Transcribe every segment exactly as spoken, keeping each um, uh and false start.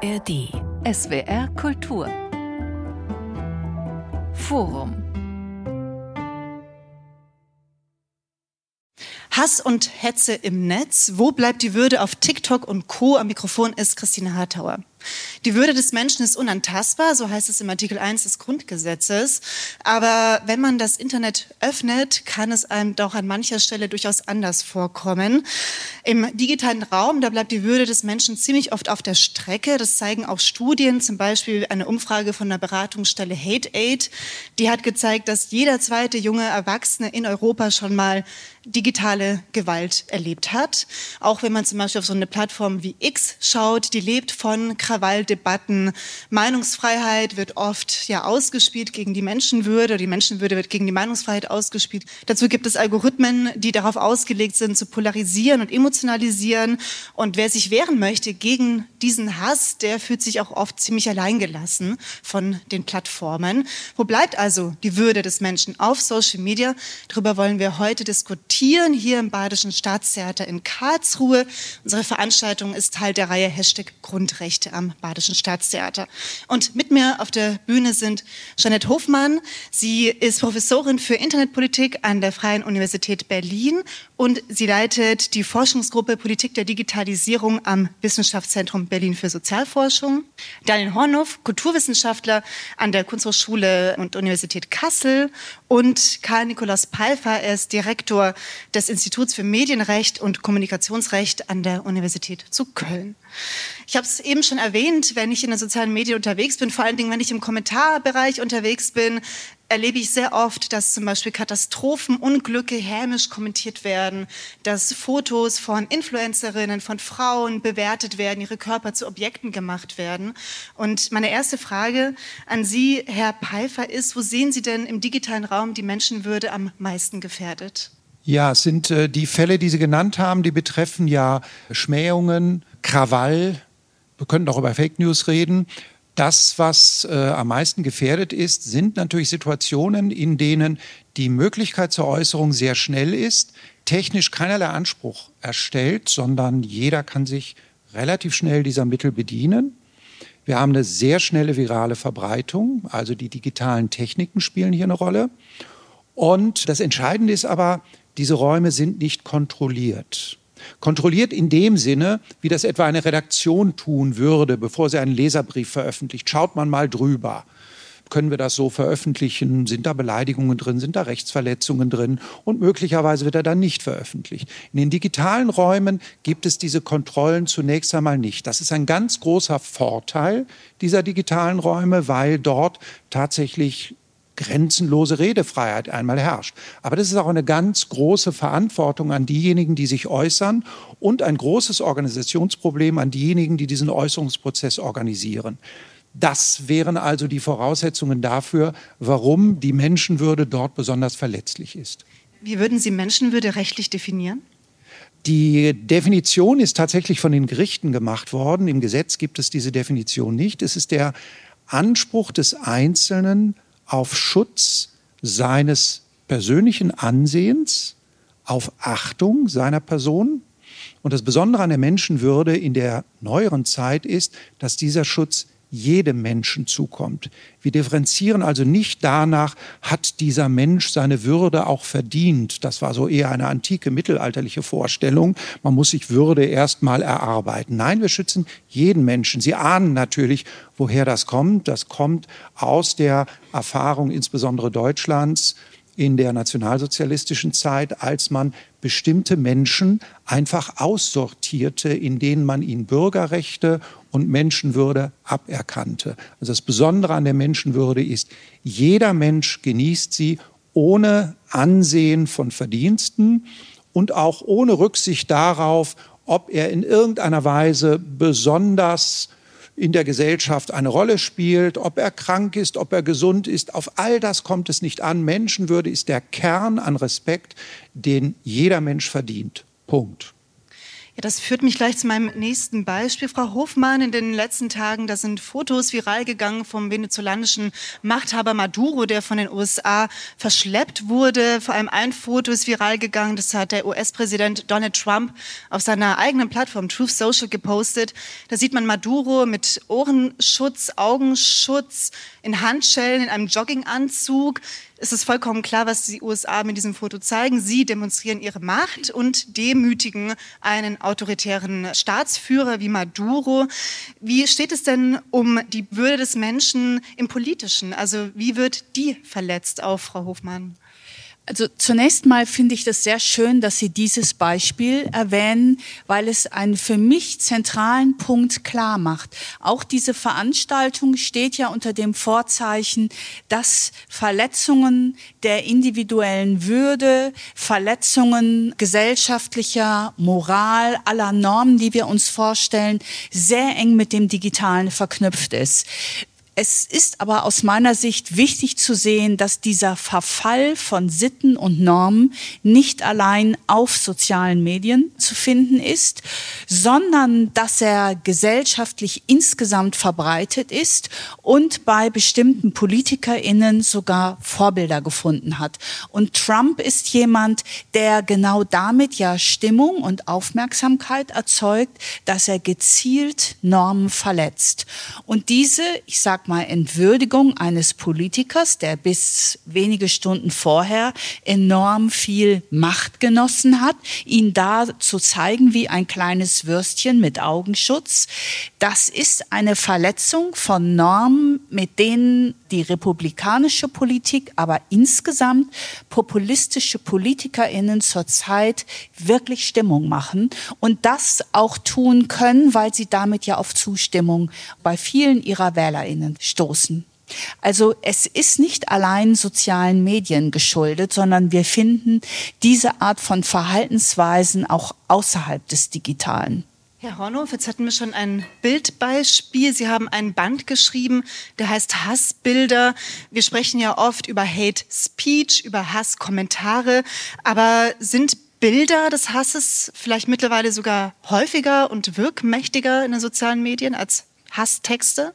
A R D. S W R Kultur. Forum. Hass und Hetze im Netz. Wo bleibt die Würde auf TikTok und Co.? Am Mikrofon ist Christine Hartauer. Die Würde des Menschen ist unantastbar, so heißt es im Artikel eins des Grundgesetzes. Aber wenn man das Internet öffnet, kann es einem doch an mancher Stelle durchaus anders vorkommen. Im digitalen Raum, da bleibt die Würde des Menschen ziemlich oft auf der Strecke. Das zeigen auch Studien, zum Beispiel eine Umfrage von der Beratungsstelle HateAid. Die hat gezeigt, dass jeder zweite junge Erwachsene in Europa schon mal digitale Gewalt erlebt hat. Auch wenn man zum Beispiel auf so eine Plattform wie X schaut, die lebt von Krawalldebatten. Meinungsfreiheit wird oft ja ausgespielt gegen die Menschenwürde. Die Menschenwürde wird gegen die Meinungsfreiheit ausgespielt. Dazu gibt es Algorithmen, die darauf ausgelegt sind, zu polarisieren und emotionalisieren. Und wer sich wehren möchte gegen diesen Hass, der fühlt sich auch oft ziemlich alleingelassen von den Plattformen. Wo bleibt also die Würde des Menschen auf Social Media? Darüber wollen wir heute diskutieren, hier im Badischen Staatstheater in Karlsruhe. Unsere Veranstaltung ist Teil der Reihe Hashtag Grundrechte am Badischen Staatstheater. Und mit mir auf der Bühne sind Jeanette Hofmann. Sie ist Professorin für Internetpolitik an der Freien Universität Berlin und sie leitet die Forschungsgruppe Politik der Digitalisierung am Wissenschaftszentrum Berlin für Sozialforschung. Daniel Hornhoff, Kulturwissenschaftler an der Kunsthochschule und Universität Kassel. Und Karl Nikolaus Peifer, er ist Direktor des Instituts für Medienrecht und Kommunikationsrecht an der Universität zu Köln. Ich habe es eben schon erwähnt, wenn ich in den sozialen Medien unterwegs bin, vor allen Dingen, wenn ich im Kommentarbereich unterwegs bin, erlebe ich sehr oft, dass zum Beispiel Katastrophen, Unglücke hämisch kommentiert werden, dass Fotos von Influencerinnen, von Frauen bewertet werden, ihre Körper zu Objekten gemacht werden. Und meine erste Frage an Sie, Herr Peifer, ist, wo sehen Sie denn im digitalen Raum die Menschenwürde am meisten gefährdet? Ja, es sind äh, die Fälle, die Sie genannt haben, die betreffen ja Schmähungen, Krawall. Wir könnten auch über Fake News reden. Das, was äh, am meisten gefährdet ist, sind natürlich Situationen, in denen die Möglichkeit zur Äußerung sehr schnell ist, technisch keinerlei Anspruch erstellt, sondern jeder kann sich relativ schnell dieser Mittel bedienen. Wir haben eine sehr schnelle virale Verbreitung, also die digitalen Techniken spielen hier eine Rolle. Und das Entscheidende ist aber, diese Räume sind nicht kontrolliert. Kontrolliert in dem Sinne, wie das etwa eine Redaktion tun würde, bevor sie einen Leserbrief veröffentlicht. Schaut man mal drüber. Können wir das so veröffentlichen? Sind da Beleidigungen drin? Sind da Rechtsverletzungen drin? Und möglicherweise wird er dann nicht veröffentlicht. In den digitalen Räumen gibt es diese Kontrollen zunächst einmal nicht. Das ist ein ganz großer Vorteil dieser digitalen Räume, weil dort tatsächlich grenzenlose Redefreiheit einmal herrscht. Aber das ist auch eine ganz große Verantwortung an diejenigen, die sich äußern und ein großes Organisationsproblem an diejenigen, die diesen Äußerungsprozess organisieren. Das wären also die Voraussetzungen dafür, warum die Menschenwürde dort besonders verletzlich ist. Wie würden Sie Menschenwürde rechtlich definieren? Die Definition ist tatsächlich von den Gerichten gemacht worden. Im Gesetz gibt es diese Definition nicht. Es ist der Anspruch des Einzelnen auf Schutz seines persönlichen Ansehens, auf Achtung seiner Person. Und das Besondere an der Menschenwürde in der neueren Zeit ist, dass dieser Schutz jedem Menschen zukommt. Wir differenzieren also nicht danach, hat dieser Mensch seine Würde auch verdient. Das war so eher eine antike, mittelalterliche Vorstellung. Man muss sich Würde erst mal erarbeiten. Nein, wir schützen jeden Menschen. Sie ahnen natürlich, woher das kommt. Das kommt aus der Erfahrung insbesondere Deutschlands in der nationalsozialistischen Zeit, als man bestimmte Menschen einfach aussortierte, in denen man ihnen Bürgerrechte und Menschenwürde aberkannte. Also das Besondere an der Menschenwürde ist, jeder Mensch genießt sie ohne Ansehen von Verdiensten und auch ohne Rücksicht darauf, ob er in irgendeiner Weise besonders in der Gesellschaft eine Rolle spielt, ob er krank ist, ob er gesund ist. Auf all das kommt es nicht an. Menschenwürde ist der Kern an Respekt, den jeder Mensch verdient. Punkt. Ja, Das führt mich gleich zu meinem nächsten Beispiel. Frau Hofmann, in den letzten Tagen, da sind Fotos viral gegangen vom venezolanischen Machthaber Maduro, der von den U S A verschleppt wurde. Vor allem ein Foto ist viral gegangen, das hat der U S-Präsident Donald Trump auf seiner eigenen Plattform Truth Social gepostet. Da sieht man Maduro mit Ohrenschutz, Augenschutz, in Handschellen, in einem Jogginganzug. Es ist vollkommen klar, was die U S A mit diesem Foto zeigen. Sie demonstrieren ihre Macht und demütigen einen autoritären Staatsführer wie Maduro. Wie steht es denn um die Würde des Menschen im Politischen? Also wie wird die verletzt auch, Frau Hofmann? Also zunächst mal finde ich das sehr schön, dass Sie dieses Beispiel erwähnen, weil es einen für mich zentralen Punkt klar macht. Auch diese Veranstaltung steht ja unter dem Vorzeichen, dass Verletzungen der individuellen Würde, Verletzungen gesellschaftlicher Moral, aller Normen, die wir uns vorstellen, sehr eng mit dem Digitalen verknüpft ist. Es ist aber aus meiner Sicht wichtig zu sehen, dass dieser Verfall von Sitten und Normen nicht allein auf sozialen Medien zu finden ist, sondern dass er gesellschaftlich insgesamt verbreitet ist und bei bestimmten PolitikerInnen sogar Vorbilder gefunden hat. Und Trump ist jemand, der genau damit ja Stimmung und Aufmerksamkeit erzeugt, dass er gezielt Normen verletzt. Und diese, ich sag mal, Entwürdigung eines Politikers, der bis wenige Stunden vorher enorm viel Macht genossen hat, ihn da zu zeigen wie ein kleines Würstchen mit Augenschutz, das ist eine Verletzung von Normen, mit denen die republikanische Politik, aber insgesamt populistische PolitikerInnen zurzeit wirklich Stimmung machen und das auch tun können, weil sie damit ja auf Zustimmung bei vielen ihrer WählerInnen stoßen. Also es ist nicht allein sozialen Medien geschuldet, sondern wir finden diese Art von Verhaltensweisen auch außerhalb des Digitalen. Herr Hornhof, jetzt hatten wir schon ein Bildbeispiel. Sie haben ein Band geschrieben, der heißt Hassbilder. Wir sprechen ja oft über Hate Speech, über Hasskommentare, aber sind Bilder des Hasses vielleicht mittlerweile sogar häufiger und wirkmächtiger in den sozialen Medien als Hasstexte?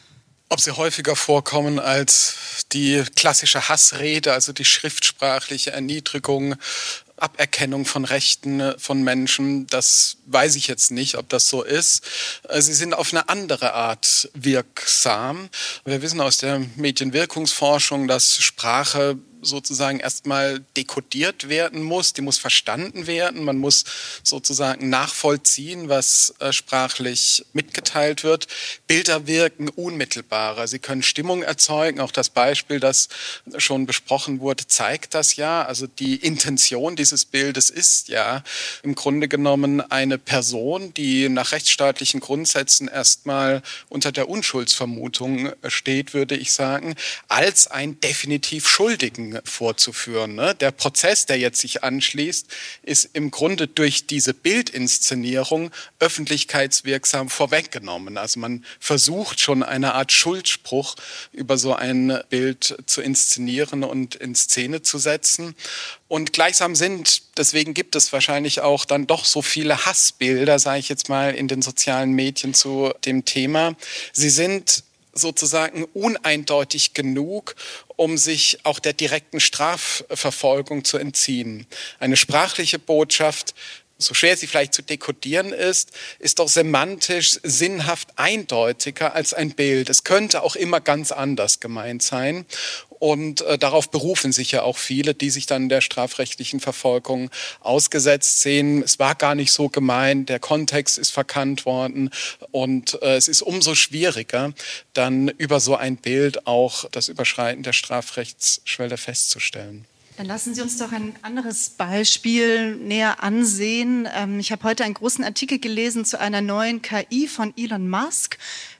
Ob sie häufiger vorkommen als die klassische Hassrede, also die schriftsprachliche Erniedrigung, Aberkennung von Rechten von Menschen, das weiß ich jetzt nicht, ob das so ist. Sie sind auf eine andere Art wirksam. Wir wissen aus der Medienwirkungsforschung, dass Sprache sozusagen erstmal dekodiert werden muss, die muss verstanden werden, man muss sozusagen nachvollziehen, was äh, sprachlich mitgeteilt wird. Bilder wirken unmittelbarer, sie können Stimmung erzeugen, auch das Beispiel, das schon besprochen wurde, zeigt das ja. Also die Intention dieses Bildes ist ja im Grunde genommen eine Person, die nach rechtsstaatlichen Grundsätzen erstmal unter der Unschuldsvermutung steht, würde ich sagen, als ein definitiv Schuldigen vorzuführen. Ne? Der Prozess, der jetzt sich anschließt, ist im Grunde durch diese Bildinszenierung öffentlichkeitswirksam vorweggenommen. Also man versucht schon eine Art Schuldspruch über so ein Bild zu inszenieren und in Szene zu setzen. Und gleichsam sind, deswegen gibt es wahrscheinlich auch dann doch so viele Hassbilder, sage ich jetzt mal, in den sozialen Medien zu dem Thema. Sie sind sozusagen uneindeutig genug, um sich auch der direkten Strafverfolgung zu entziehen. Eine sprachliche Botschaft, so schwer sie vielleicht zu dekodieren ist, ist doch semantisch sinnhaft eindeutiger als ein Bild. Es könnte auch immer ganz anders gemeint sein. Und äh, darauf berufen sich ja auch viele, die sich dann der strafrechtlichen Verfolgung ausgesetzt sehen. Es war gar nicht so gemeint, der Kontext ist verkannt worden und äh, es ist umso schwieriger, dann über so ein Bild auch das Überschreiten der Strafrechtsschwelle festzustellen. Dann lassen Sie uns doch ein anderes Beispiel näher ansehen. Ich habe heute einen großen Artikel gelesen zu einer neuen K I von Elon Musk.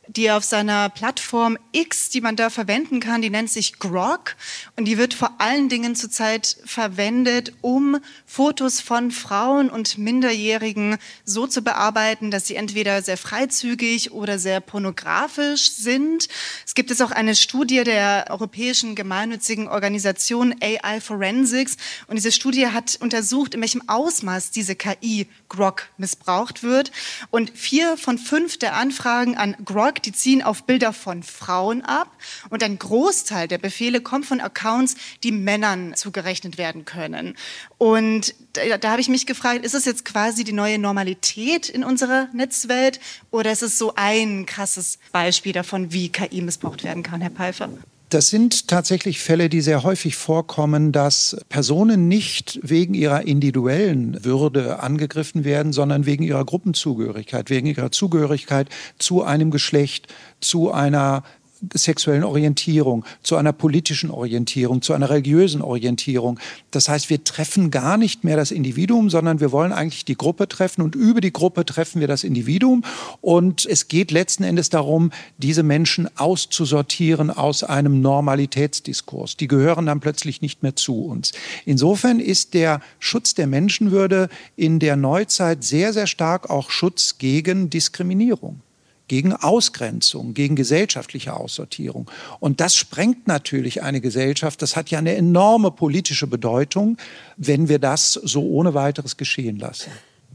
die auf seiner Plattform X, die man da verwenden kann, die nennt sich Grok und die wird vor allen Dingen zurzeit verwendet, um Fotos von Frauen und Minderjährigen so zu bearbeiten, dass sie entweder sehr freizügig oder sehr pornografisch sind. Es gibt jetzt auch eine Studie der europäischen gemeinnützigen Organisation A I Forensics und diese Studie hat untersucht, in welchem Ausmaß diese K I Grok missbraucht wird und vier von fünf der Anfragen an Grok, die ziehen auf Bilder von Frauen ab und ein Großteil der Befehle kommt von Accounts, die Männern zugerechnet werden können. Und da, da habe ich mich gefragt, ist es jetzt quasi die neue Normalität in unserer Netzwelt oder ist es so ein krasses Beispiel davon, wie K I missbraucht werden kann, Herr Peifer? Das sind tatsächlich Fälle, die sehr häufig vorkommen, dass Personen nicht wegen ihrer individuellen Würde angegriffen werden, sondern wegen ihrer Gruppenzugehörigkeit, wegen ihrer Zugehörigkeit zu einem Geschlecht, zu einer sexuellen Orientierung, zu einer politischen Orientierung, zu einer religiösen Orientierung. Das heißt, wir treffen gar nicht mehr das Individuum, sondern wir wollen eigentlich die Gruppe treffen und über die Gruppe treffen wir das Individuum. Und es geht letzten Endes darum, diese Menschen auszusortieren aus einem Normalitätsdiskurs. Die gehören dann plötzlich nicht mehr zu uns. Insofern ist der Schutz der Menschenwürde in der Neuzeit sehr, sehr stark auch Schutz gegen Diskriminierung, gegen Ausgrenzung, gegen gesellschaftliche Aussortierung. Und das sprengt natürlich eine Gesellschaft. Das hat ja eine enorme politische Bedeutung, wenn wir das so ohne weiteres geschehen lassen.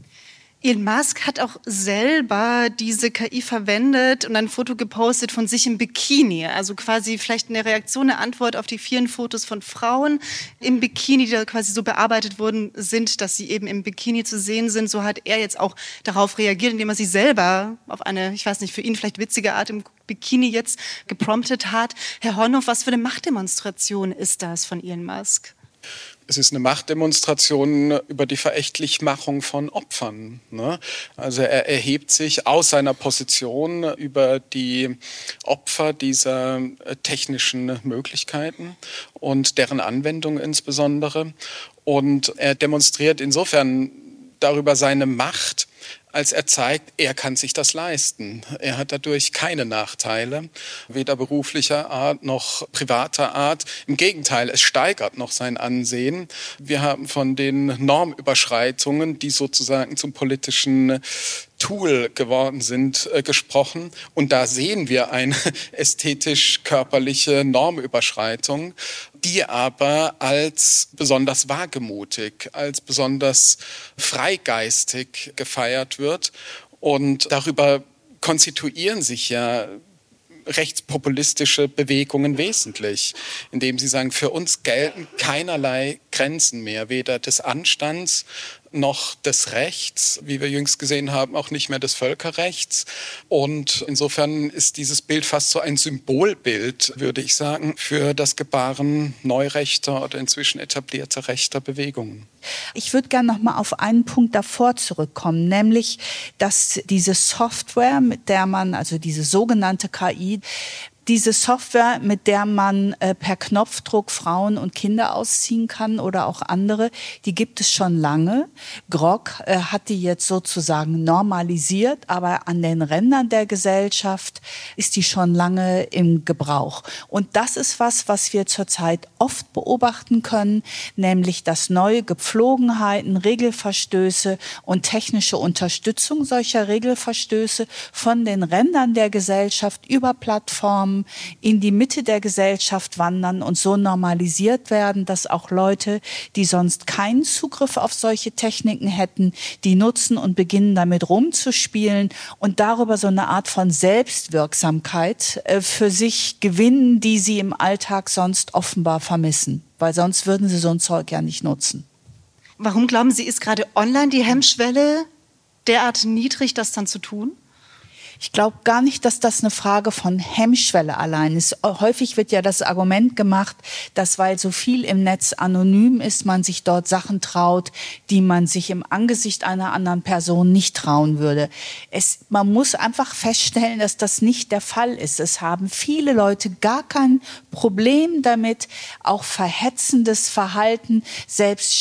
Elon Musk hat auch selber diese K I verwendet und ein Foto gepostet von sich im Bikini. Also quasi vielleicht eine Reaktion, eine Antwort auf die vielen Fotos von Frauen im Bikini, die da quasi so bearbeitet worden sind, dass sie eben im Bikini zu sehen sind. So hat er jetzt auch darauf reagiert, indem er sich selber auf eine, ich weiß nicht, für ihn vielleicht witzige Art im Bikini jetzt gepromptet hat. Herr Hornhoff, was für eine Machtdemonstration ist das von Elon Musk? Es ist eine Machtdemonstration über die Verächtlichmachung von Opfern, ne? Also er erhebt sich aus seiner Position über die Opfer dieser technischen Möglichkeiten und deren Anwendung insbesondere. Und er demonstriert insofern darüber seine Macht, als er zeigt, er kann sich das leisten. Er hat dadurch keine Nachteile, weder beruflicher Art noch privater Art. Im Gegenteil, es steigert noch sein Ansehen. Wir haben von den Normüberschreitungen, die sozusagen zum politischen Tool geworden sind, äh, gesprochen. Und da sehen wir eine ästhetisch-körperliche Normüberschreitung, die aber als besonders wagemutig, als besonders freigeistig gefeiert wird. Und darüber konstituieren sich ja rechtspopulistische Bewegungen wesentlich, indem sie sagen, für uns gelten keinerlei Grenzen mehr, weder des Anstands noch des Rechts, wie wir jüngst gesehen haben, auch nicht mehr des Völkerrechts. Und insofern ist dieses Bild fast so ein Symbolbild, würde ich sagen, für das Gebaren neurechter oder inzwischen etablierter rechter Bewegungen. Ich würde gerne noch mal auf einen Punkt davor zurückkommen, nämlich, dass diese Software, mit der man, also diese sogenannte K I, diese Software, mit der man äh, per Knopfdruck Frauen und Kinder ausziehen kann oder auch andere, die gibt es schon lange. Grok äh, hat die jetzt sozusagen normalisiert, aber an den Rändern der Gesellschaft ist die schon lange im Gebrauch. Und das ist was, was wir zurzeit oft beobachten können, nämlich dass neue Gepflogenheiten, Regelverstöße und technische Unterstützung solcher Regelverstöße von den Rändern der Gesellschaft über Plattformen in die Mitte der Gesellschaft wandern und so normalisiert werden, dass auch Leute, die sonst keinen Zugriff auf solche Techniken hätten, die nutzen und beginnen damit rumzuspielen und darüber so eine Art von Selbstwirksamkeit äh, für sich gewinnen, die sie im Alltag sonst offenbar vermissen, weil sonst würden sie so ein Zeug ja nicht nutzen. Warum glauben Sie, ist gerade online die Hemmschwelle derart niedrig, das dann zu tun? Ich glaube gar nicht, dass das eine Frage von Hemmschwelle allein ist. Häufig wird ja das Argument gemacht, dass weil so viel im Netz anonym ist, man sich dort Sachen traut, die man sich im Angesicht einer anderen Person nicht trauen würde. Es, man muss einfach feststellen, dass das nicht der Fall ist. Es haben viele Leute gar kein Problem damit, auch verhetzendes Verhalten, selbst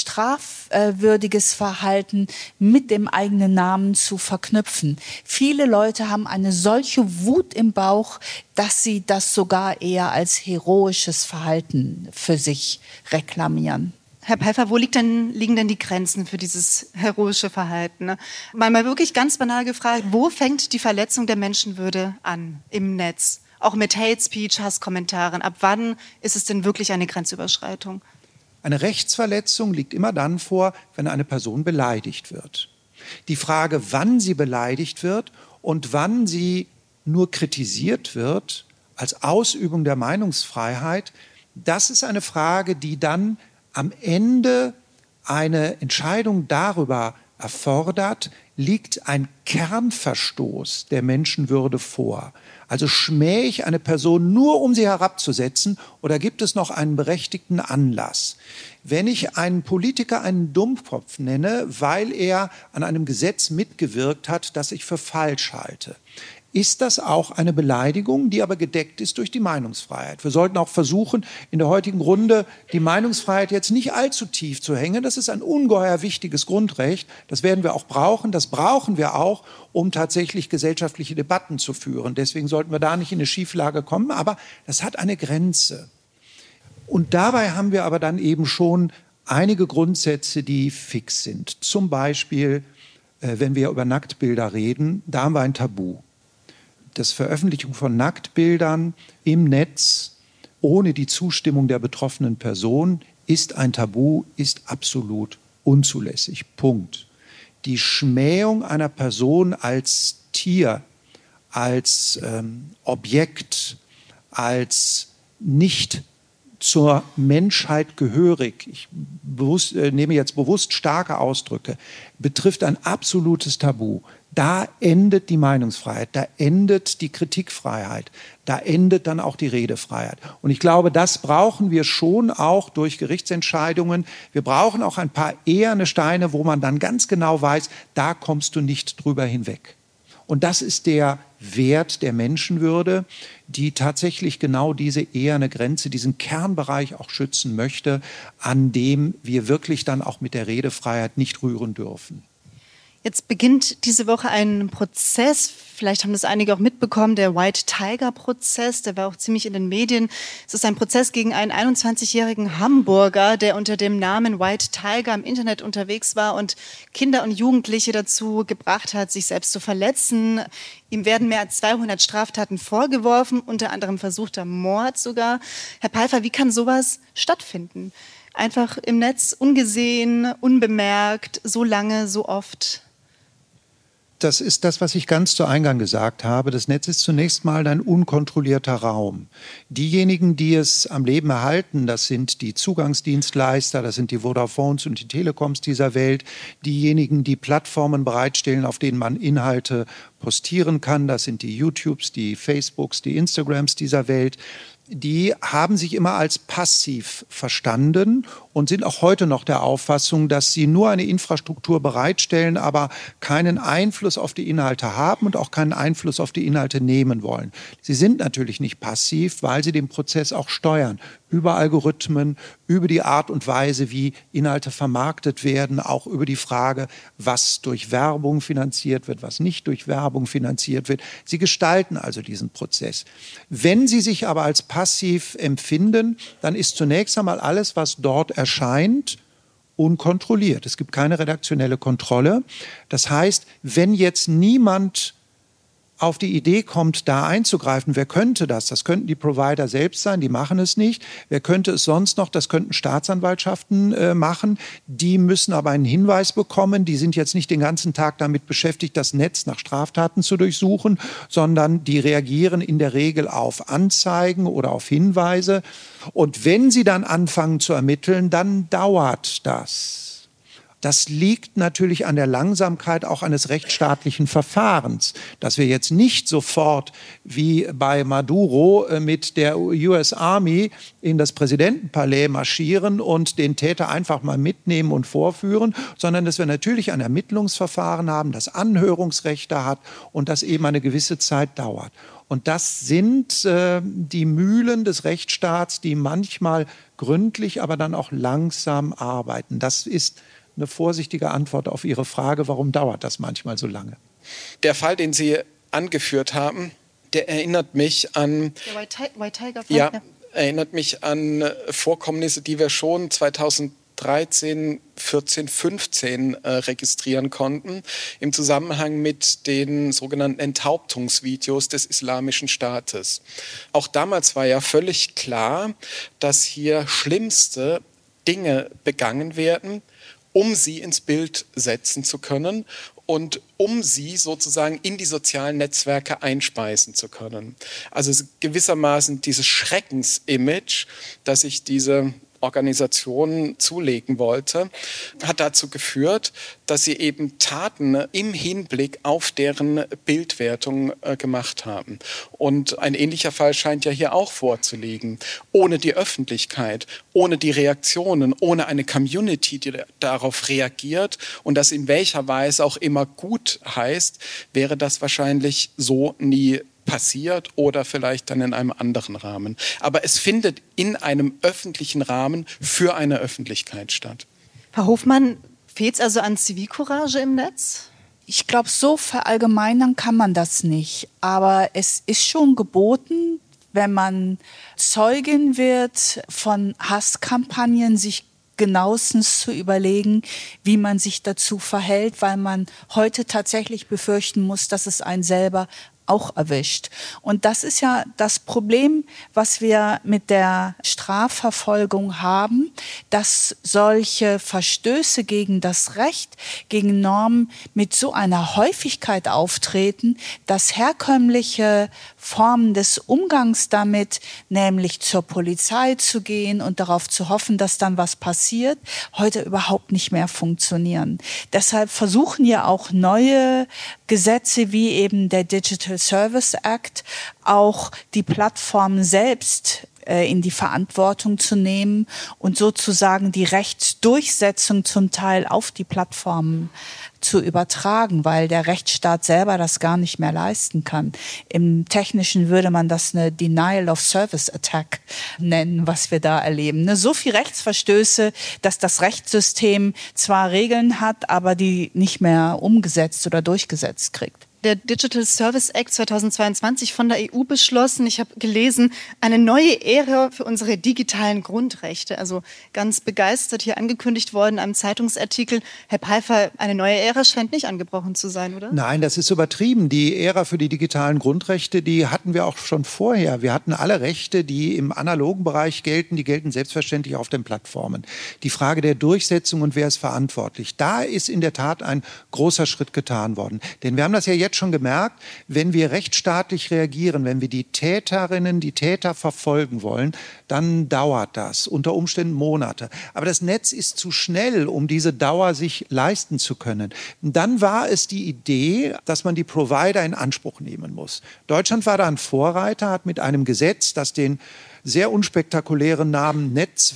strafwürdiges Verhalten mit dem eigenen Namen zu verknüpfen. Viele Leute haben eine solche Wut im Bauch, dass sie das sogar eher als heroisches Verhalten für sich reklamieren. Herr Pfeiffer, wo liegt denn, liegen denn die Grenzen für dieses heroische Verhalten? Ne? Mal, mal wirklich ganz banal gefragt, wo fängt die Verletzung der Menschenwürde an im Netz? Auch mit Hate Speech, Hasskommentaren. Ab wann ist es denn wirklich eine Grenzüberschreitung? Eine Rechtsverletzung liegt immer dann vor, wenn eine Person beleidigt wird. Die Frage, wann sie beleidigt wird und wann sie nur kritisiert wird als Ausübung der Meinungsfreiheit, das ist eine Frage, die dann am Ende eine Entscheidung darüber erfordert, liegt ein Kernverstoß der Menschenwürde vor. Also schmähe ich eine Person nur, um sie herabzusetzen, oder gibt es noch einen berechtigten Anlass? Wenn ich einen Politiker einen Dummkopf nenne, weil er an einem Gesetz mitgewirkt hat, das ich für falsch halte, ist das auch eine Beleidigung, die aber gedeckt ist durch die Meinungsfreiheit. Wir sollten auch versuchen, in der heutigen Runde die Meinungsfreiheit jetzt nicht allzu tief zu hängen. Das ist ein ungeheuer wichtiges Grundrecht. Das werden wir auch brauchen. Das brauchen wir auch, um tatsächlich gesellschaftliche Debatten zu führen. Deswegen sollten wir da nicht in eine Schieflage kommen. Aber das hat eine Grenze. Und dabei haben wir aber dann eben schon einige Grundsätze, die fix sind. Zum Beispiel, wenn wir über Nacktbilder reden, da haben wir ein Tabu. Das Veröffentlichung von Nacktbildern im Netz ohne die Zustimmung der betroffenen Person ist ein Tabu, ist absolut unzulässig. Punkt. Die Schmähung einer Person als Tier, als ähm, Objekt, als nicht zur Menschheit gehörig, ich bewusst, äh, nehme jetzt bewusst starke Ausdrücke, betrifft ein absolutes Tabu. Da endet die Meinungsfreiheit, da endet die Kritikfreiheit, da endet dann auch die Redefreiheit. Und ich glaube, das brauchen wir schon auch durch Gerichtsentscheidungen. Wir brauchen auch ein paar eherne Steine, wo man dann ganz genau weiß, da kommst du nicht drüber hinweg. Und das ist der Wert der Menschenwürde, die tatsächlich genau diese eherne Grenze, diesen Kernbereich auch schützen möchte, an dem wir wirklich dann auch mit der Redefreiheit nicht rühren dürfen. Jetzt beginnt diese Woche ein Prozess, vielleicht haben das einige auch mitbekommen, der White Tiger Prozess, der war auch ziemlich in den Medien. Es ist ein Prozess gegen einen einundzwanzigjährigen Hamburger, der unter dem Namen White Tiger im Internet unterwegs war und Kinder und Jugendliche dazu gebracht hat, sich selbst zu verletzen. Ihm werden mehr als zweihundert Straftaten vorgeworfen, unter anderem versuchter Mord sogar. Herr Pfeiffer, wie kann sowas stattfinden? Einfach im Netz, ungesehen, unbemerkt, so lange, so oft? Das ist das, was ich ganz zu Eingang gesagt habe. Das Netz ist zunächst mal ein unkontrollierter Raum. Diejenigen, die es am Leben erhalten, das sind die Zugangsdienstleister, das sind die Vodafones und die Telekoms dieser Welt. Diejenigen, die Plattformen bereitstellen, auf denen man Inhalte postieren kann, das sind die YouTubes, die Facebooks, die Instagrams dieser Welt. Die haben sich immer als passiv verstanden und sind auch heute noch der Auffassung, dass sie nur eine Infrastruktur bereitstellen, aber keinen Einfluss auf die Inhalte haben und auch keinen Einfluss auf die Inhalte nehmen wollen. Sie sind natürlich nicht passiv, weil sie den Prozess auch steuern. Über Algorithmen, über die Art und Weise, wie Inhalte vermarktet werden, auch über die Frage, was durch Werbung finanziert wird, was nicht durch Werbung finanziert wird. Sie gestalten also diesen Prozess. Wenn sie sich aber als passiv empfinden, dann ist zunächst einmal alles, was dort erscheint, unkontrolliert. Es gibt keine redaktionelle Kontrolle. Das heißt, wenn jetzt niemand auf die Idee kommt, da einzugreifen, wer könnte das? Das könnten die Provider selbst sein, die machen es nicht. Wer könnte es sonst noch? Das könnten Staatsanwaltschaften äh, machen. Die müssen aber einen Hinweis bekommen. Die sind jetzt nicht den ganzen Tag damit beschäftigt, das Netz nach Straftaten zu durchsuchen, sondern die reagieren in der Regel auf Anzeigen oder auf Hinweise. Und wenn sie dann anfangen zu ermitteln, dann dauert das. Das liegt natürlich an der Langsamkeit auch eines rechtsstaatlichen Verfahrens, dass wir jetzt nicht sofort wie bei Maduro mit der U S Army in das Präsidentenpalais marschieren und den Täter einfach mal mitnehmen und vorführen, sondern dass wir natürlich ein Ermittlungsverfahren haben, das Anhörungsrechte hat und das eben eine gewisse Zeit dauert. Und das sind äh, die Mühlen des Rechtsstaats, die manchmal gründlich, aber dann auch langsam arbeiten. Das ist eine vorsichtige Antwort auf Ihre Frage, warum dauert das manchmal so lange? Der Fall, den Sie angeführt haben, der erinnert mich an... Der White, Ti- White Tiger Fall? Ja, erinnert mich an Vorkommnisse, die wir schon zweitausenddreizehn, vierzehn, fünfzehn äh, registrieren konnten, im Zusammenhang mit den sogenannten Enthauptungsvideos des Islamischen Staates. Auch damals war ja völlig klar, dass hier schlimmste Dinge begangen werden, um sie ins Bild setzen zu können und um sie sozusagen in die sozialen Netzwerke einspeisen zu können. Also gewissermaßen dieses Schreckensimage, das sich diese Organisation zulegen wollte, hat dazu geführt, dass sie eben Taten im Hinblick auf deren Bildwertung äh, gemacht haben. Und ein ähnlicher Fall scheint ja hier auch vorzuliegen. Ohne die Öffentlichkeit, ohne die Reaktionen, ohne eine Community, die darauf reagiert und das in welcher Weise auch immer gut heißt, wäre das wahrscheinlich so nie passiert oder vielleicht dann in einem anderen Rahmen. Aber es findet in einem öffentlichen Rahmen für eine Öffentlichkeit statt. Frau Hofmann, fehlt es also an Zivilcourage im Netz? Ich glaube, so verallgemeinern kann man das nicht. Aber es ist schon geboten, wenn man Zeugin wird von Hasskampagnen, sich genauestens zu überlegen, wie man sich dazu verhält, weil man heute tatsächlich befürchten muss, dass es einen selber auch erwischt. Und das ist ja das Problem, was wir mit der Strafverfolgung haben, dass solche Verstöße gegen das Recht, gegen Normen mit so einer Häufigkeit auftreten, dass herkömmliche Formen des Umgangs damit, nämlich zur Polizei zu gehen und darauf zu hoffen, dass dann was passiert, heute überhaupt nicht mehr funktionieren. Deshalb versuchen ja auch neue Gesetze wie eben der Digital Service Act auch die Plattformen selbst äh, in die Verantwortung zu nehmen und sozusagen die Rechtsdurchsetzung zum Teil auf die Plattformen zu übertragen, weil der Rechtsstaat selber das gar nicht mehr leisten kann. Im Technischen würde man das eine Denial of Service Attack nennen, was wir da erleben. Ne? So viel Rechtsverstöße, dass das Rechtssystem zwar Regeln hat, aber die nicht mehr umgesetzt oder durchgesetzt kriegt. Der Digital Service Act zweitausendzweiundzwanzig von der E U beschlossen. Ich habe gelesen, eine neue Ära für unsere digitalen Grundrechte. Also ganz begeistert hier angekündigt worden in einem Zeitungsartikel. Herr Peifer, eine neue Ära scheint nicht angebrochen zu sein, oder? Nein, das ist übertrieben. Die Ära für die digitalen Grundrechte, die hatten wir auch schon vorher. Wir hatten alle Rechte, die im analogen Bereich gelten, die gelten selbstverständlich auf den Plattformen. Die Frage der Durchsetzung und wer ist verantwortlich, da ist in der Tat ein großer Schritt getan worden. Denn wir haben das ja jetzt schon gemerkt, wenn wir rechtsstaatlich reagieren, wenn wir die Täterinnen, die Täter verfolgen wollen, dann dauert das unter Umständen Monate. Aber das Netz ist zu schnell, um diese Dauer sich leisten zu können. Dann war es die Idee, dass man die Provider in Anspruch nehmen muss. Deutschland war da ein Vorreiter, hat mit einem Gesetz, das den sehr unspektakulären Namen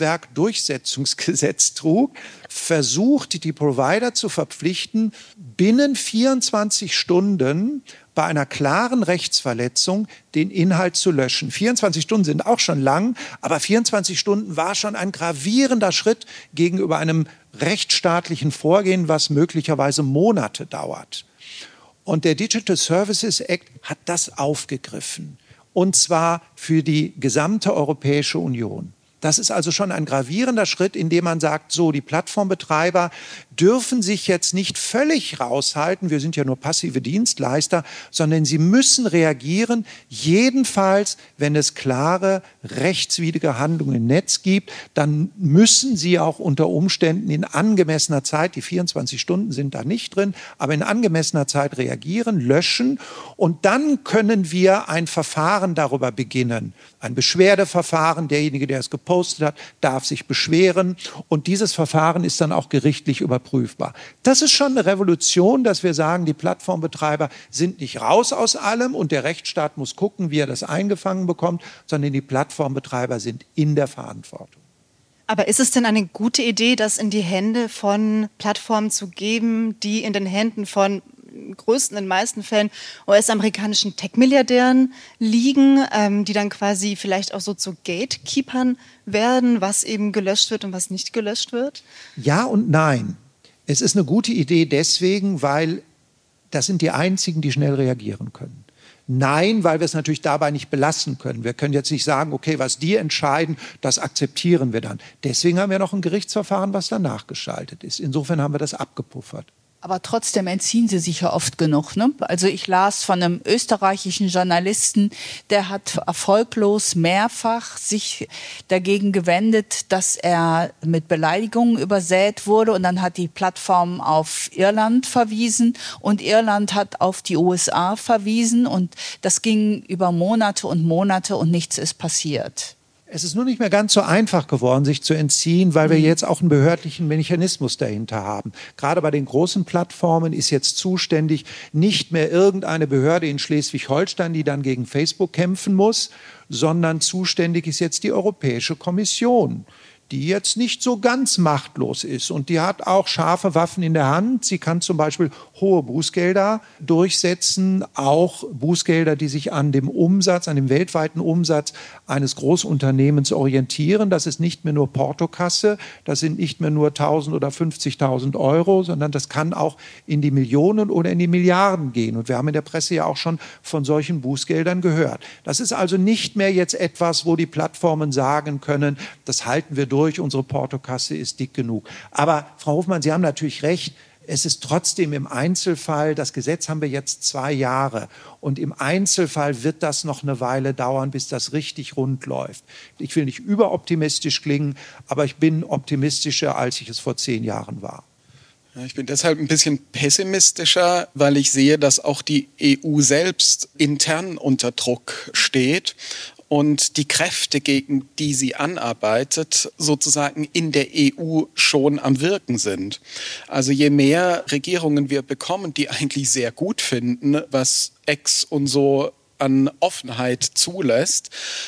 Netzwerkdurchsetzungsgesetz trug, versucht, die Provider zu verpflichten, binnen vierundzwanzig Stunden bei einer klaren Rechtsverletzung den Inhalt zu löschen. vierundzwanzig Stunden sind auch schon lang, aber vierundzwanzig Stunden war schon ein gravierender Schritt gegenüber einem rechtsstaatlichen Vorgehen, was möglicherweise Monate dauert. Und der Digital Services Act hat das aufgegriffen. Und zwar für die gesamte Europäische Union. Das ist also schon ein gravierender Schritt, indem man sagt, so, die Plattformbetreiber dürfen sich jetzt nicht völlig raushalten, wir sind ja nur passive Dienstleister, sondern sie müssen reagieren, jedenfalls, wenn es klare rechtswidrige Handlungen im Netz gibt, dann müssen sie auch unter Umständen in angemessener Zeit, die vierundzwanzig Stunden sind da nicht drin, aber in angemessener Zeit reagieren, löschen und dann können wir ein Verfahren darüber beginnen. Ein Beschwerdeverfahren, derjenige, der es gepostet hat, darf sich beschweren und dieses Verfahren ist dann auch gerichtlich überprüfbar. Das ist schon eine Revolution, dass wir sagen, die Plattformbetreiber sind nicht raus aus allem und der Rechtsstaat muss gucken, wie er das eingefangen bekommt, sondern die Plattformbetreiber sind in der Verantwortung. Aber ist es denn eine gute Idee, das in die Hände von Plattformen zu geben, die in den Händen von im größten, in den meisten Fällen U S-amerikanischen Tech-Milliardären liegen, ähm, die dann quasi vielleicht auch so zu Gatekeepern werden, was eben gelöscht wird und was nicht gelöscht wird? Ja und nein. Es ist eine gute Idee deswegen, weil Das sind die einzigen, die schnell reagieren können. Nein, weil wir es natürlich dabei nicht belassen können. Wir können jetzt nicht sagen, okay, was die entscheiden, das akzeptieren wir dann. Deswegen haben wir noch ein Gerichtsverfahren, was danach geschaltet ist. Insofern haben wir das abgepuffert. Aber trotzdem entziehen sie sich ja oft genug. Ne? Also ich las von einem österreichischen Journalisten, der hat erfolglos mehrfach sich dagegen gewendet, dass er mit Beleidigungen übersät wurde. Und dann hat die Plattform auf Irland verwiesen und Irland hat auf die U S A verwiesen. Und das ging über Monate und Monate und nichts ist passiert. Es ist nur nicht mehr ganz so einfach geworden, sich zu entziehen, weil wir jetzt auch einen behördlichen Mechanismus dahinter haben. Gerade bei den großen Plattformen ist jetzt zuständig nicht mehr irgendeine Behörde in Schleswig-Holstein, die dann gegen Facebook kämpfen muss, sondern zuständig ist jetzt die Europäische Kommission, die jetzt nicht so ganz machtlos ist. Und die hat auch scharfe Waffen in der Hand. Sie kann zum Beispiel hohe Bußgelder durchsetzen, auch Bußgelder, die sich an dem Umsatz, an dem weltweiten Umsatz eines Großunternehmens orientieren. Das ist nicht mehr nur Portokasse, das sind nicht mehr nur tausend oder fünfzigtausend Euro, sondern das kann auch in die Millionen oder in die Milliarden gehen. Und wir haben in der Presse ja auch schon von solchen Bußgeldern gehört. Das ist also nicht mehr jetzt etwas, wo die Plattformen sagen können, das halten wir durch, unsere Portokasse ist dick genug. Aber Frau Hofmann, Sie haben natürlich recht, es ist trotzdem im Einzelfall, das Gesetz haben wir jetzt zwei Jahre und im Einzelfall wird das noch eine Weile dauern, bis das richtig rund läuft. Ich will nicht überoptimistisch klingen, aber ich bin optimistischer, als ich es vor zehn Jahren war. Ich bin deshalb ein bisschen pessimistischer, weil ich sehe, dass auch die E U selbst intern unter Druck steht und die Kräfte, gegen die sie anarbeitet, sozusagen in der E U schon am Wirken sind. Also je mehr Regierungen wir bekommen, die eigentlich sehr gut finden, was X und so an Offenheit zulässt,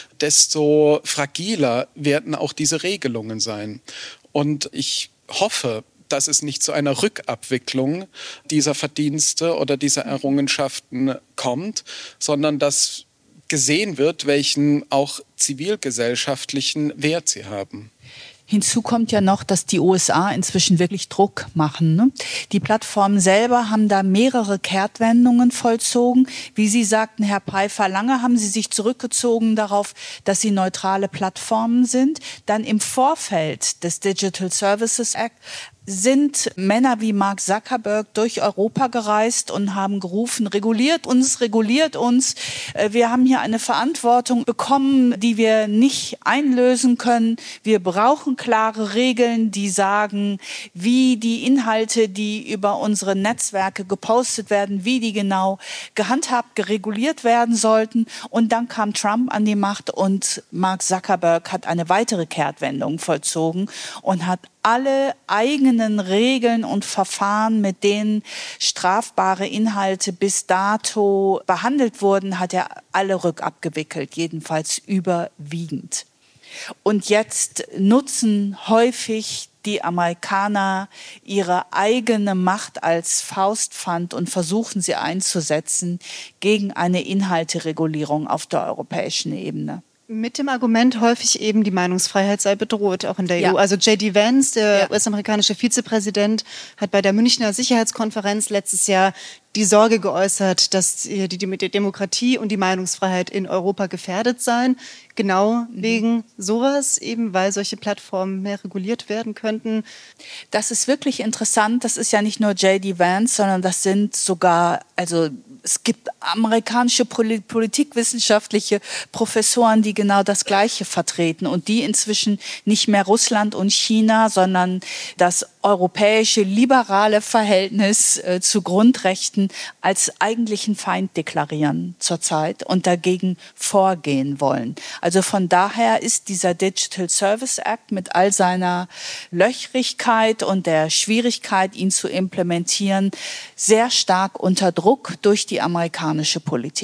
desto fragiler werden auch diese Regelungen sein. Und ich hoffe, dass es nicht zu einer Rückabwicklung dieser Verdienste oder dieser Errungenschaften kommt, sondern dass gesehen wird, welchen auch zivilgesellschaftlichen Wert sie haben. Hinzu kommt ja noch, dass die U S A inzwischen wirklich Druck machen. Ne? Die Plattformen selber haben da mehrere Kehrtwendungen vollzogen. Wie Sie sagten, Herr Peifer, lange haben sie sich zurückgezogen darauf, dass sie neutrale Plattformen sind. Dann im Vorfeld des Digital Services Act sind Männer wie Mark Zuckerberg durch Europa gereist und haben gerufen, reguliert uns, reguliert uns. Wir haben hier eine Verantwortung bekommen, die wir nicht einlösen können. Wir brauchen klare Regeln, die sagen, wie die Inhalte, die über unsere Netzwerke gepostet werden, wie die genau gehandhabt, gereguliert werden sollten. Und dann kam Trump an die Macht und Mark Zuckerberg hat eine weitere Kehrtwendung vollzogen und hat alle eigenen Regeln und Verfahren, mit denen strafbare Inhalte bis dato behandelt wurden, hat er alle rückabgewickelt, jedenfalls überwiegend. Und jetzt nutzen häufig die Amerikaner ihre eigene Macht als Faustpfand und versuchen sie einzusetzen gegen eine Inhalteregulierung auf der europäischen Ebene. Mit dem Argument häufig eben, die Meinungsfreiheit sei bedroht, auch in der ja. E U. Also J D Vance, der ja. U S-amerikanische Vizepräsident, hat bei der Münchner Sicherheitskonferenz letztes Jahr die Sorge geäußert, dass die, die, die Demokratie und die Meinungsfreiheit in Europa gefährdet seien. Genau mhm. wegen sowas, eben weil solche Plattformen mehr reguliert werden könnten. Das ist wirklich interessant. Das ist ja nicht nur J D Vance, sondern das sind sogar, also es gibt amerikanische politikwissenschaftliche Professoren, die genau das Gleiche vertreten und die inzwischen nicht mehr Russland und China, sondern das europäische liberale Verhältnis äh, zu Grundrechten als eigentlichen Feind deklarieren zurzeit und dagegen vorgehen wollen. Also von daher ist dieser Digital Service Act mit all seiner Löchrigkeit und der Schwierigkeit, ihn zu implementieren, sehr stark unter Druck durch die amerikanische Politik.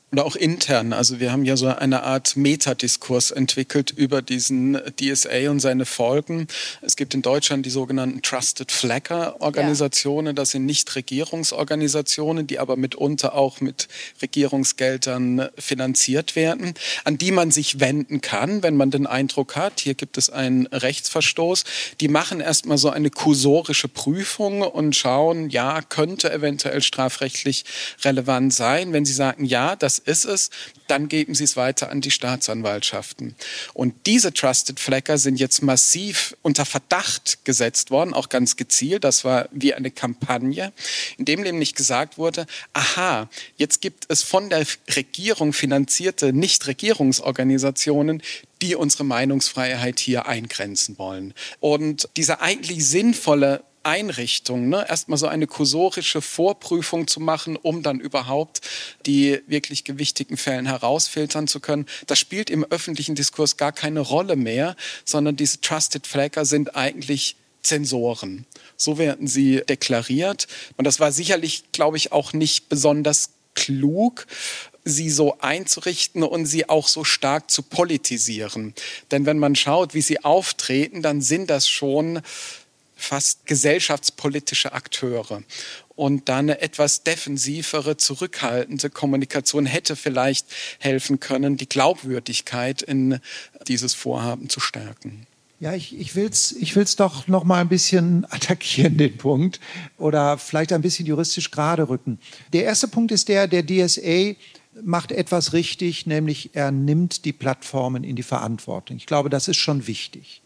Oder auch intern. Also wir haben ja so eine Art Metadiskurs entwickelt über diesen D S A und seine Folgen. Es gibt in Deutschland die sogenannten Trusted Flagger-Organisationen. Ja. Das sind Nichtregierungsorganisationen, die aber mitunter auch mit Regierungsgeldern finanziert werden, an die man sich wenden kann, wenn man den Eindruck hat, hier gibt es einen Rechtsverstoß. Die machen erstmal so eine kursorische Prüfung und schauen, ja, könnte eventuell strafrechtlich relevant sein. Wenn sie sagen, ja, das ist es, dann geben sie es weiter an die Staatsanwaltschaften. Und diese Trusted Flagger sind jetzt massiv unter Verdacht gesetzt worden, auch ganz gezielt. Das war wie eine Kampagne, in dem nämlich gesagt wurde, aha, jetzt gibt es von der Regierung finanzierte Nichtregierungsorganisationen, die unsere Meinungsfreiheit hier eingrenzen wollen. Und diese eigentlich sinnvolle Einrichtung, ne, erstmal so eine kursorische Vorprüfung zu machen, um dann überhaupt die wirklich gewichtigen Fälle herausfiltern zu können. Das spielt im öffentlichen Diskurs gar keine Rolle mehr, sondern diese Trusted Flagger sind eigentlich Zensoren. So werden sie deklariert. Und das war sicherlich, glaube ich, auch nicht besonders klug, sie so einzurichten und sie auch so stark zu politisieren. Denn wenn man schaut, wie sie auftreten, dann sind das schon fast gesellschaftspolitische Akteure. Und da eine etwas defensivere, zurückhaltende Kommunikation hätte vielleicht helfen können, die Glaubwürdigkeit in dieses Vorhaben zu stärken. Ja, ich, ich will es ich will's doch noch mal ein bisschen attackieren, den Punkt, oder vielleicht ein bisschen juristisch gerade rücken. Der erste Punkt ist der, der D S A macht etwas richtig, nämlich er nimmt die Plattformen in die Verantwortung. Ich glaube, das ist schon wichtig.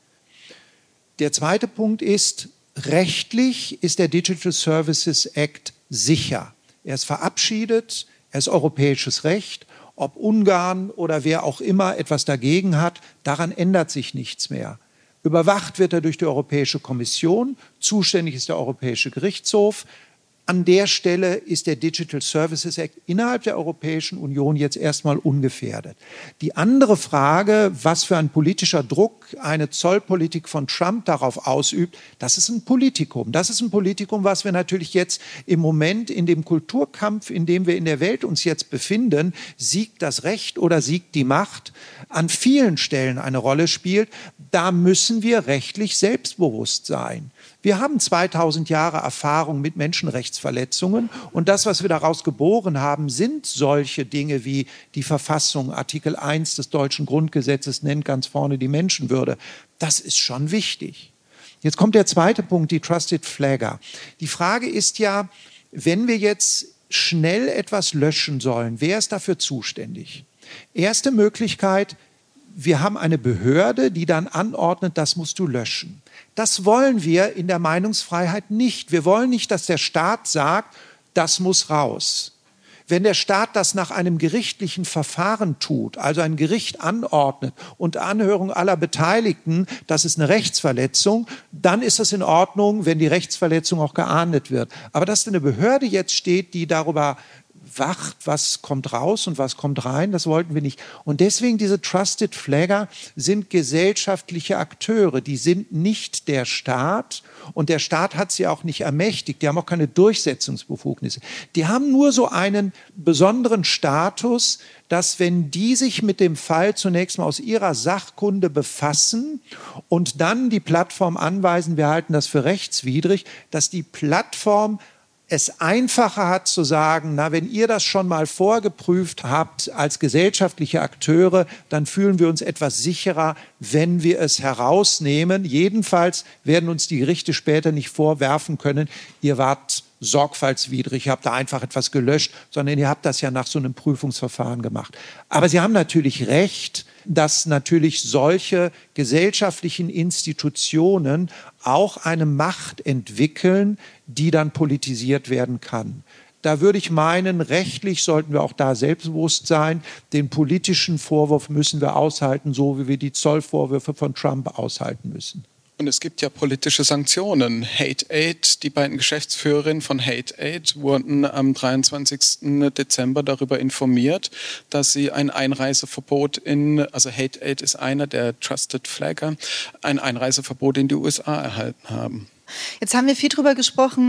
Der zweite Punkt ist, rechtlich ist der Digital Services Act sicher. Er ist verabschiedet, er ist europäisches Recht. Ob Ungarn oder wer auch immer etwas dagegen hat, daran ändert sich nichts mehr. Überwacht wird er durch die Europäische Kommission, zuständig ist der Europäische Gerichtshof. An der Stelle ist der Digital Services Act innerhalb der Europäischen Union jetzt erstmal ungefährdet. Die andere Frage, was für ein politischer Druck eine Zollpolitik von Trump darauf ausübt, das ist ein Politikum. Das ist ein Politikum, was wir natürlich jetzt im Moment in dem Kulturkampf, in dem wir in der Welt uns jetzt befinden, siegt das Recht oder siegt die Macht, an vielen Stellen eine Rolle spielt. Da müssen wir rechtlich selbstbewusst sein. Wir haben zweitausend Jahre Erfahrung mit Menschenrechtsverletzungen und das, was wir daraus geboren haben, sind solche Dinge wie die Verfassung, Artikel eins des deutschen Grundgesetzes nennt ganz vorne die Menschenwürde. Das ist schon wichtig. Jetzt kommt der zweite Punkt, die Trusted Flagger. Die Frage ist ja, wenn wir jetzt schnell etwas löschen sollen, wer ist dafür zuständig? Erste Möglichkeit, wir haben eine Behörde, die dann anordnet, das musst du löschen. Das wollen wir in der Meinungsfreiheit nicht. Wir wollen nicht, dass der Staat sagt, das muss raus. Wenn der Staat das nach einem gerichtlichen Verfahren tut, also ein Gericht anordnet und Anhörung aller Beteiligten, das ist eine Rechtsverletzung, dann ist es in Ordnung, wenn die Rechtsverletzung auch geahndet wird. Aber dass eine Behörde jetzt steht, die darüber wacht, was kommt raus und was kommt rein, das wollten wir nicht. Und deswegen diese Trusted Flagger sind gesellschaftliche Akteure, die sind nicht der Staat und der Staat hat sie auch nicht ermächtigt, die haben auch keine Durchsetzungsbefugnisse. Die haben nur so einen besonderen Status, dass wenn die sich mit dem Fall zunächst mal aus ihrer Sachkunde befassen und dann die Plattform anweisen, wir halten das für rechtswidrig, dass die Plattform es einfacher hat zu sagen, na, wenn ihr das schon mal vorgeprüft habt als gesellschaftliche Akteure, dann fühlen wir uns etwas sicherer, wenn wir es herausnehmen. Jedenfalls werden uns die Gerichte später nicht vorwerfen können, ihr wart sorgfaltswidrig, ihr habt da einfach etwas gelöscht, sondern ihr habt das ja nach so einem Prüfungsverfahren gemacht. Aber Sie haben natürlich recht, dass natürlich solche gesellschaftlichen Institutionen auch eine Macht entwickeln, die dann politisiert werden kann. Da würde ich meinen, rechtlich sollten wir auch da selbstbewusst sein. Den politischen Vorwurf müssen wir aushalten, so wie wir die Zollvorwürfe von Trump aushalten müssen. Und es gibt ja politische Sanktionen. Hate Aid, die beiden Geschäftsführerinnen von Hate Aid wurden am dreiundzwanzigsten Dezember darüber informiert, dass sie ein Einreiseverbot in, also Hate Aid ist einer der Trusted Flagger, ein Einreiseverbot in die U S A erhalten haben. Jetzt haben wir viel darüber gesprochen,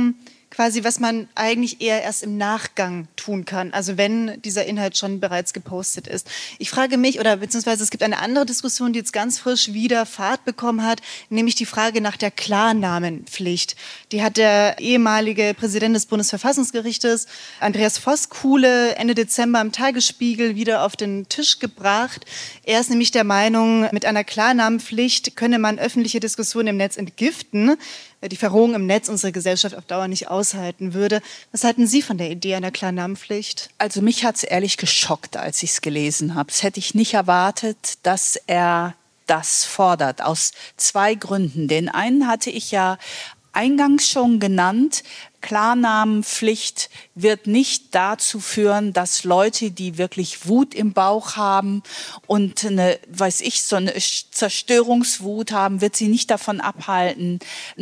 quasi, was man eigentlich eher erst im Nachgang tun kann, also wenn dieser Inhalt schon bereits gepostet ist. Ich frage mich, oder beziehungsweise es gibt eine andere Diskussion, die jetzt ganz frisch wieder Fahrt bekommen hat, nämlich die Frage nach der Klarnamenpflicht. Die hat der ehemalige Präsident des Bundesverfassungsgerichtes, Andreas Voskuhle, Ende Dezember im Tagesspiegel wieder auf den Tisch gebracht. Er ist nämlich der Meinung, mit einer Klarnamenpflicht könne man öffentliche Diskussionen im Netz entgiften, die Verrohung im Netz unsere Gesellschaft auf Dauer nicht aushalten würde. Was halten Sie von der Idee einer Klarnamenpflicht? Also mich hat es ehrlich geschockt, als ich es gelesen habe. Das hätte ich nicht erwartet, dass er das fordert, aus zwei Gründen. Den einen hatte ich ja eingangs schon genannt. Klarnamenpflicht wird nicht dazu führen, dass Leute, die wirklich Wut im Bauch haben und eine, weiß ich, so eine Zerstörungswut haben, wird sie nicht davon abhalten,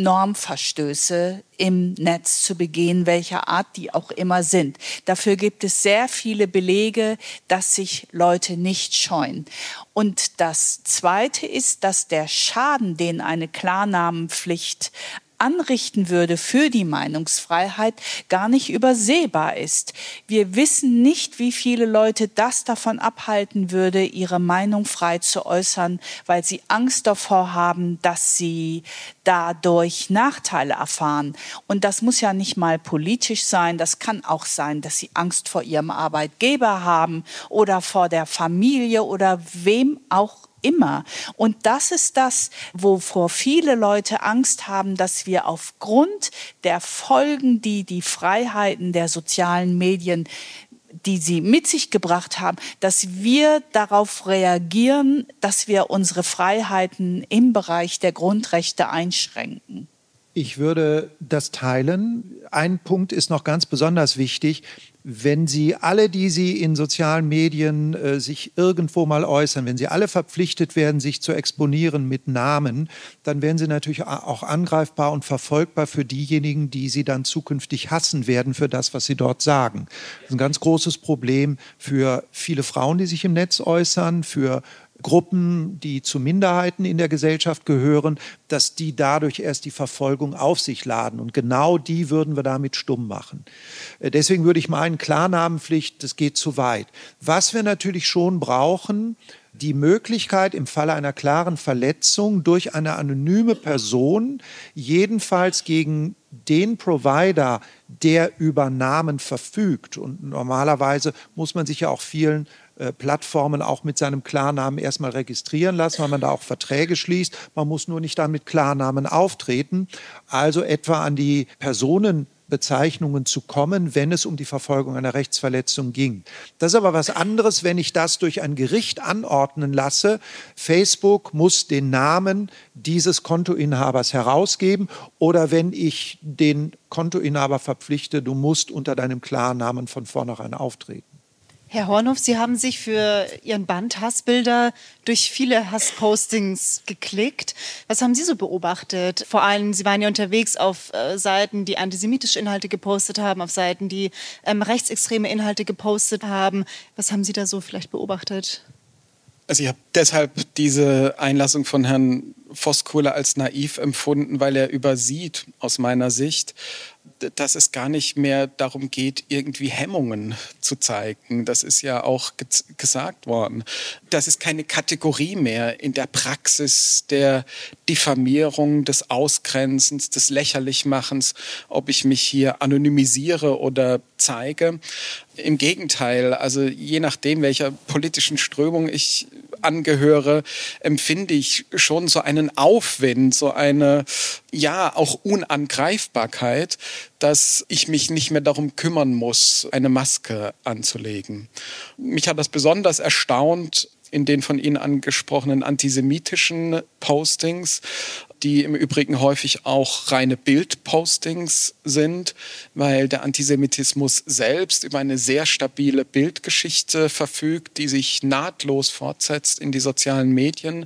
Normverstöße im Netz zu begehen, welcher Art die auch immer sind. Dafür gibt es sehr viele Belege, dass sich Leute nicht scheuen. Und das Zweite ist, dass der Schaden, den eine Klarnamenpflicht anrichten würde für die Meinungsfreiheit, gar nicht übersehbar ist. Wir wissen nicht, wie viele Leute das davon abhalten würde, ihre Meinung frei zu äußern, weil sie Angst davor haben, dass sie dadurch Nachteile erfahren. Und das muss ja nicht mal politisch sein, das kann auch sein, dass sie Angst vor ihrem Arbeitgeber haben oder vor der Familie oder wem auch immer. Und das ist das, wovor viele Leute Angst haben, dass wir aufgrund der Folgen, die die Freiheiten der sozialen Medien, die sie mit sich gebracht haben, dass wir darauf reagieren, dass wir unsere Freiheiten im Bereich der Grundrechte einschränken. Ich würde das teilen. Ein Punkt ist noch ganz besonders wichtig. Wenn Sie alle, die Sie in sozialen Medien äh, sich irgendwo mal äußern, wenn Sie alle verpflichtet werden, sich zu exponieren mit Namen, dann werden Sie natürlich auch angreifbar und verfolgbar für diejenigen, die Sie dann zukünftig hassen werden für das, was Sie dort sagen. Das ist ein ganz großes Problem für viele Frauen, die sich im Netz äußern, für Gruppen, die zu Minderheiten in der Gesellschaft gehören, dass die dadurch erst die Verfolgung auf sich laden. Und genau die würden wir damit stumm machen. Deswegen würde ich meinen, Klarnamenpflicht, das geht zu weit. Was wir natürlich schon brauchen, die Möglichkeit, im Falle einer klaren Verletzung durch eine anonyme Person, jedenfalls gegen den Provider, der über Namen verfügt. Und normalerweise muss man sich ja auch vielen äh, Plattformen auch mit seinem Klarnamen erstmal registrieren lassen, weil man da auch Verträge schließt. Man muss nur nicht dann mit Klarnamen auftreten. Also etwa an die Personen Bezeichnungen zu kommen, wenn es um die Verfolgung einer Rechtsverletzung ging. Das ist aber was anderes, wenn ich das durch ein Gericht anordnen lasse. Facebook muss den Namen dieses Kontoinhabers herausgeben oder wenn ich den Kontoinhaber verpflichte, du musst unter deinem Klarnamen von vornherein auftreten. Herr Hornhof, Sie haben sich für Ihren Band Hassbilder durch viele Hasspostings geklickt. Was haben Sie so beobachtet? Vor allem, Sie waren ja unterwegs auf äh, Seiten, die antisemitische Inhalte gepostet haben, auf Seiten, die ähm, rechtsextreme Inhalte gepostet haben. Was haben Sie da so vielleicht beobachtet? Also ich habe deshalb diese Einlassung von Herrn Voskuhle als naiv empfunden, weil er übersieht, aus meiner Sicht, dass es gar nicht mehr darum geht, irgendwie Hemmungen zu zeigen. Das ist ja auch ge- gesagt worden. Das ist keine Kategorie mehr in der Praxis der Diffamierung, des Ausgrenzens, des Lächerlichmachens, ob ich mich hier anonymisiere oder zeige. Im Gegenteil, also je nachdem, welcher politischen Strömung ich angehöre, empfinde ich schon so einen Aufwind, so eine, ja, auch Unangreifbarkeit, dass ich mich nicht mehr darum kümmern muss, eine Maske anzulegen. Mich hat das besonders erstaunt in den von Ihnen angesprochenen antisemitischen Postings, die im Übrigen häufig auch reine Bildpostings sind, weil der Antisemitismus selbst über eine sehr stabile Bildgeschichte verfügt, die sich nahtlos fortsetzt in die sozialen Medien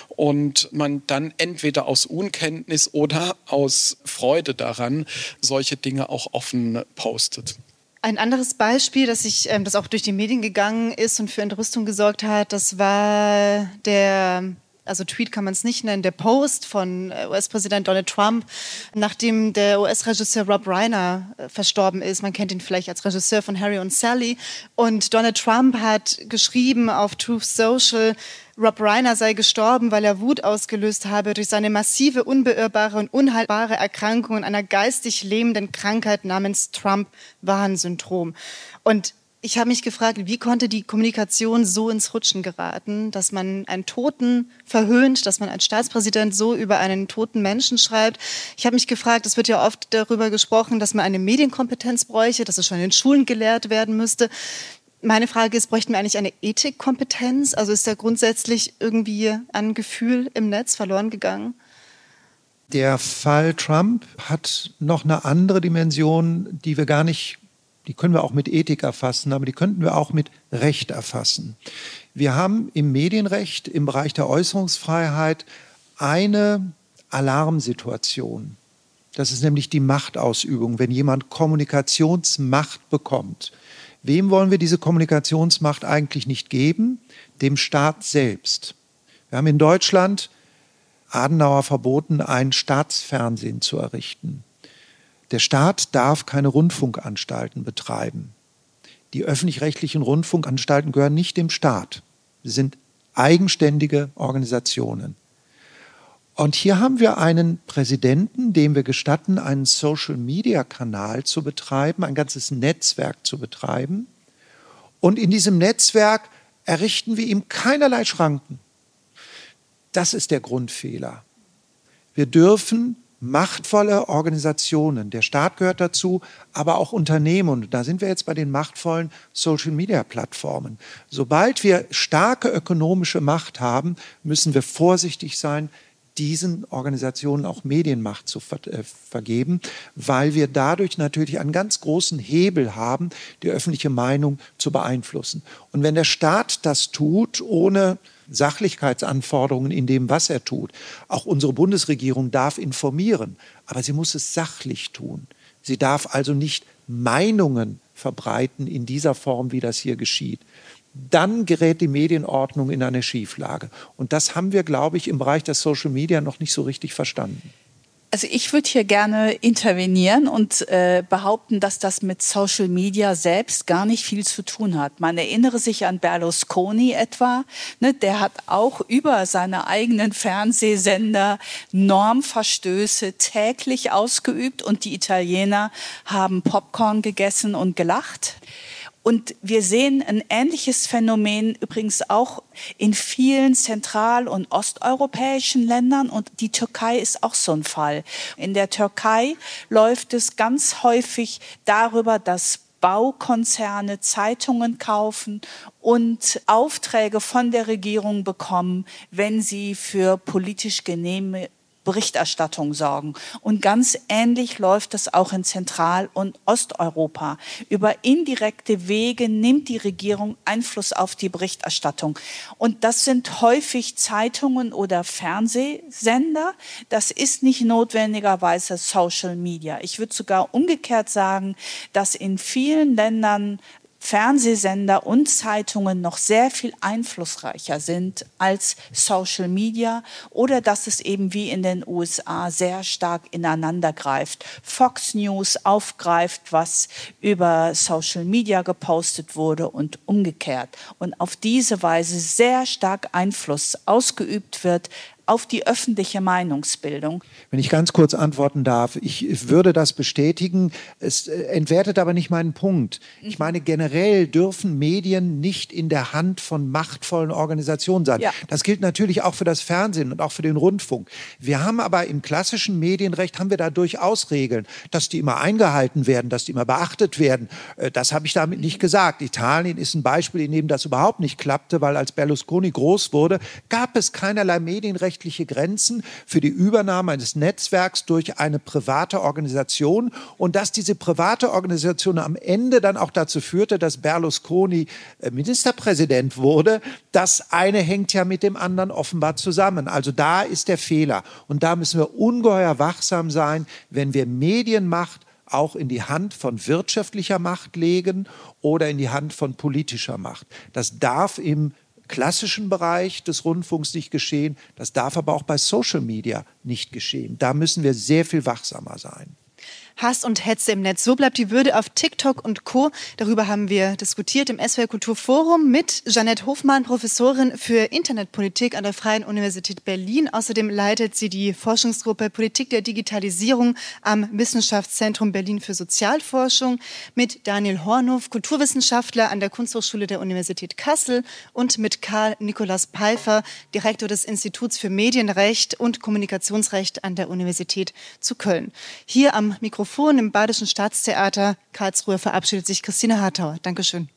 und man dann entweder aus Unkenntnis oder aus Freude daran solche Dinge auch offen postet. Ein anderes Beispiel, das, ich, ähm, das auch durch die Medien gegangen ist und für Entrüstung gesorgt hat, das war der also Tweet kann man es nicht nennen, der Post von U S-Präsident Donald Trump, nachdem der U S-Regisseur Rob Reiner verstorben ist. Man kennt ihn vielleicht als Regisseur von Harry und Sally. Und Donald Trump hat geschrieben auf Truth Social, Rob Reiner sei gestorben, weil er Wut ausgelöst habe durch seine massive, unbeirrbare und unheilbare Erkrankung einer geistig lähmenden Krankheit namens Trump-Wahn-Syndrom. Und ich habe mich gefragt, wie konnte die Kommunikation so ins Rutschen geraten, dass man einen Toten verhöhnt, dass man als Staatspräsident so über einen toten Menschen schreibt. Ich habe mich gefragt, es wird ja oft darüber gesprochen, dass man eine Medienkompetenz bräuchte, dass es schon in den Schulen gelehrt werden müsste. Meine Frage ist, bräuchten wir eigentlich eine Ethikkompetenz? Also ist da grundsätzlich irgendwie ein Gefühl im Netz verloren gegangen? Der Fall Trump hat noch eine andere Dimension, die wir gar nicht, die können wir auch mit Ethik erfassen, aber die könnten wir auch mit Recht erfassen. Wir haben im Medienrecht, im Bereich der Äußerungsfreiheit eine Alarmsituation. Das ist nämlich die Machtausübung, wenn jemand Kommunikationsmacht bekommt. Wem wollen wir diese Kommunikationsmacht eigentlich nicht geben? Dem Staat selbst. Wir haben in Deutschland Adenauer verboten, ein Staatsfernsehen zu errichten. Der Staat darf keine Rundfunkanstalten betreiben. Die öffentlich-rechtlichen Rundfunkanstalten gehören nicht dem Staat. Sie sind eigenständige Organisationen. Und hier haben wir einen Präsidenten, dem wir gestatten, einen Social-Media-Kanal zu betreiben, ein ganzes Netzwerk zu betreiben. Und in diesem Netzwerk errichten wir ihm keinerlei Schranken. Das ist der Grundfehler. Wir dürfen machtvolle Organisationen, der Staat gehört dazu, aber auch Unternehmen, und da sind wir jetzt bei den machtvollen Social-Media-Plattformen. Sobald wir starke ökonomische Macht haben, müssen wir vorsichtig sein, diesen Organisationen auch Medienmacht zu ver- äh, vergeben, weil wir dadurch natürlich einen ganz großen Hebel haben, die öffentliche Meinung zu beeinflussen. Und wenn der Staat das tut, ohne Sachlichkeitsanforderungen in dem, was er tut, auch unsere Bundesregierung darf informieren, aber sie muss es sachlich tun. Sie darf also nicht Meinungen verbreiten in dieser Form, wie das hier geschieht. Dann gerät die Medienordnung in eine Schieflage. Und das haben wir, glaube ich, im Bereich der Social Media noch nicht so richtig verstanden. Also ich würde hier gerne intervenieren und äh, behaupten, dass das mit Social Media selbst gar nicht viel zu tun hat. Man erinnere sich an Berlusconi etwa, ne, der hat auch über seine eigenen Fernsehsender Normverstöße täglich ausgeübt und die Italiener haben Popcorn gegessen und gelacht. Und wir sehen ein ähnliches Phänomen übrigens auch in vielen zentral- und osteuropäischen Ländern. Und die Türkei ist auch so ein Fall. In der Türkei läuft es ganz häufig darüber, dass Baukonzerne Zeitungen kaufen und Aufträge von der Regierung bekommen, wenn sie für politisch genehme Berichterstattung sorgen. Und ganz ähnlich läuft das auch in Zentral- und Osteuropa. Über indirekte Wege nimmt die Regierung Einfluss auf die Berichterstattung. Und das sind häufig Zeitungen oder Fernsehsender. Das ist nicht notwendigerweise Social Media. Ich würde sogar umgekehrt sagen, dass in vielen Ländern Fernsehsender und Zeitungen noch sehr viel einflussreicher sind als Social Media oder dass es eben wie in den U S A sehr stark ineinander greift. Fox News aufgreift, was über Social Media gepostet wurde und umgekehrt. Und auf diese Weise sehr stark Einfluss ausgeübt wird auf die öffentliche Meinungsbildung. Wenn ich ganz kurz antworten darf, ich würde das bestätigen. Es entwertet aber nicht meinen Punkt. Ich meine, generell dürfen Medien nicht in der Hand von machtvollen Organisationen sein. Ja. Das gilt natürlich auch für das Fernsehen und auch für den Rundfunk. Wir haben aber im klassischen Medienrecht haben wir da durchaus Regeln, dass die immer eingehalten werden, dass die immer beachtet werden. Das habe ich damit nicht gesagt. Italien ist ein Beispiel, in dem das überhaupt nicht klappte, weil als Berlusconi groß wurde, gab es keinerlei Medienrecht Grenzen für die Übernahme eines Netzwerks durch eine private Organisation und dass diese private Organisation am Ende dann auch dazu führte, dass Berlusconi Ministerpräsident wurde. Das eine hängt ja mit dem anderen offenbar zusammen. Also da ist der Fehler und da müssen wir ungeheuer wachsam sein, wenn wir Medienmacht auch in die Hand von wirtschaftlicher Macht legen oder in die Hand von politischer Macht. Das darf im klassischen Bereich des Rundfunks nicht geschehen. Das darf aber auch bei Social Media nicht geschehen. Da müssen wir sehr viel wachsamer sein. Hass und Hetze im Netz. So bleibt die Würde auf TikTok und Co. Darüber haben wir diskutiert im S W R Kulturforum mit Jeanette Hofmann, Professorin für Internetpolitik an der Freien Universität Berlin. Außerdem leitet sie die Forschungsgruppe Politik der Digitalisierung am Wissenschaftszentrum Berlin für Sozialforschung, mit Daniel Hornhof, Kulturwissenschaftler an der Kunsthochschule der Universität Kassel, und mit Karl Nikolaus Peifer, Direktor des Instituts für Medienrecht und Kommunikationsrecht an der Universität zu Köln. Hier am Mikrofon im Badischen Staatstheater Karlsruhe verabschiedet sich Christine Hartauer. Dankeschön.